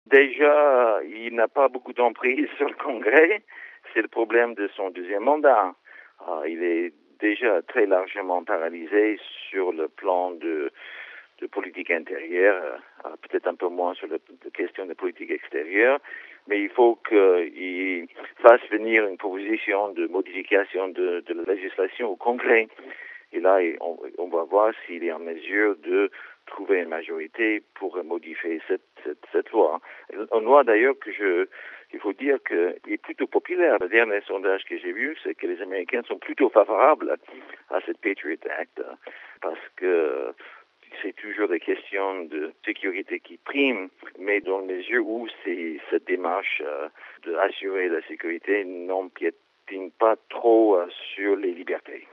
Déjà, il n'a pas beaucoup d'emprise sur le Congrès. C'est le problème de son deuxième mandat. Il est déjà très largement paralysé sur le plan de politique intérieure, peut-être un peu moins sur la question de politique extérieure, mais il faut qu'il fasse venir une proposition de modification de la législation au Congrès. Et là, on va voir s'il est en mesure de trouver une majorité pour modifier cette loi. Une loi d'ailleurs il faut dire qu'il est plutôt populaire. Le dernier sondage que j'ai vu, c'est que les Américains sont plutôt favorables à cette Patriot Act parce que c'est toujours des questions de sécurité qui priment, mais dans la mesure où cette démarche d'assurer la sécurité n'empiète pas trop sur les libertés.